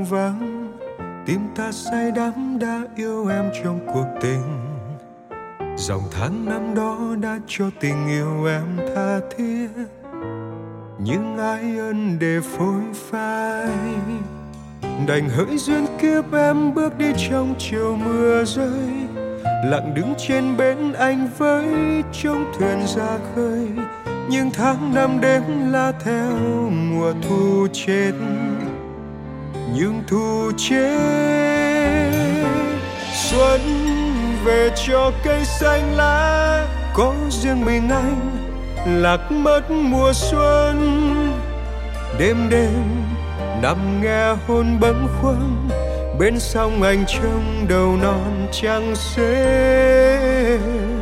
hoang vắng, tim ta say đắm đã yêu em trong cuộc tình. Dòng tháng năm đó đã cho tình yêu em tha thiết, nhưng ai ân để phôi phai. Đành hỡi duyên kiếp em bước đi trong chiều mưa rơi, lặng đứng trên bến anh với trông thuyền ra khơi. Nhưng tháng năm đêm la theo mùa thu chết, nhưng thu chết. Xuân về cho cây xanh lá, có riêng mình anh lạc mất mùa xuân. Đêm đêm nằm nghe hôn bâng khuâng, bên sông anh trông đầu non trăng xế.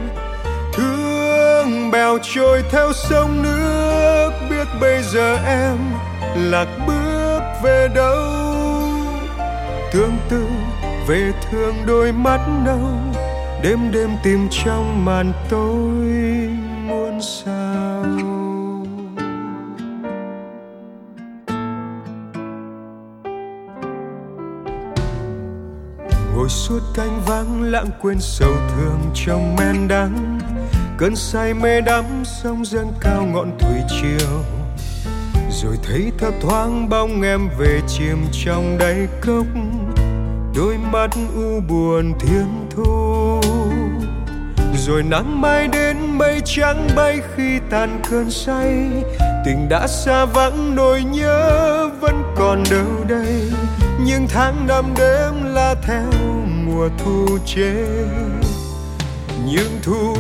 Thương bèo trôi theo sông nước, biết bây giờ em lạc bước về đâu. Tương tư về thương đôi mắt nâu, đêm đêm tìm trong màn tối muôn sao. Ngồi suốt canh vắng lãng quên sầu thương trong men đắng, cơn say mê đắm sông dâng cao ngọn thủy triều. Rồi thấy thấp thoáng bóng em về chìm trong đáy cốc, đôi mắt u buồn thiên thu. Rồi nắng mai đến mây trắng bay khi tàn cơn say, tình đã xa vắng nỗi nhớ vẫn còn đâu đây. Nhưng tháng năm đêm la theo mùa thu chết, nhưng thu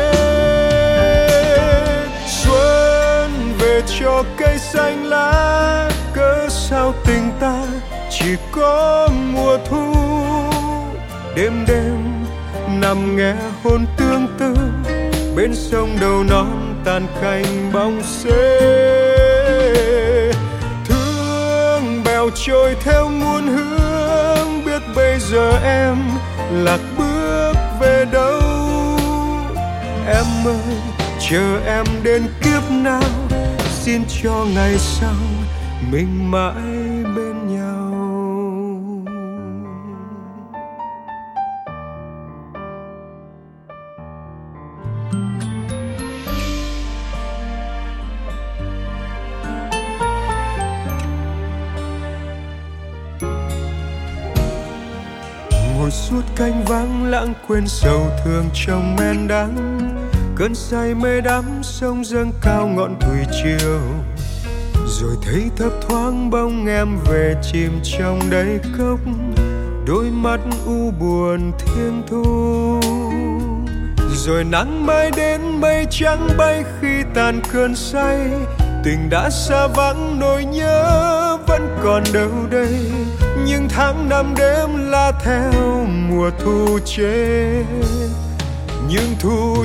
chết. Xuân về cho cây xanh lá, cớ sao tình ta chỉ có mùa thu. Đêm đêm nằm nghe hôn tương tư, bên sông đầu non tàn cành bóng xế. Thương bèo trôi theo muôn hướng, biết bây giờ em lạc bước về đâu. Em ơi chờ em đến kiếp nào, xin cho ngày sau mình mãi bên nhau. Ngồi suốt canh vắng lãng quên sầu thương trong men đắng, cơn say mê đắm sông dâng cao ngọn thủy triều. Rồi thấy thấp thoáng bóng em về chìm trong đáy cốc, đôi mắt u buồn thiên thu. Rồi nắng mai đến mây trắng bay khi tàn cơn say, tình đã xa vắng nỗi nhớ vẫn còn đâu đây. Nhưng tháng năm đêm la theo mùa thu chết, nhưng thu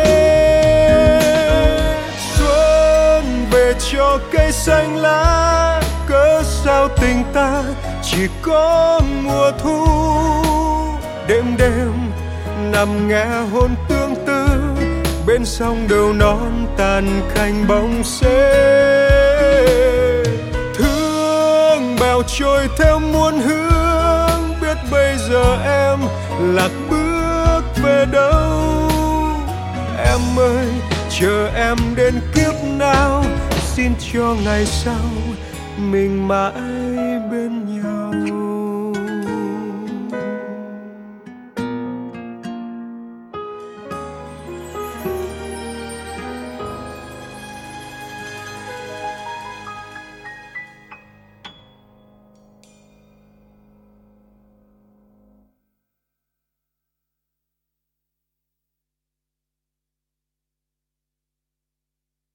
chết. Xuân về cho cây xanh lá, cớ sao tình ta chỉ có mùa thu. Đêm đêm nằm nghe hôn tương tư, bên sông đầu non tàn cành bóng xế. Thương bèo trôi theo muôn hướng, biết bây giờ em lạc bước về đâu. Em ơi chờ em đến kiếp nào, xin cho ngày sau mình mãi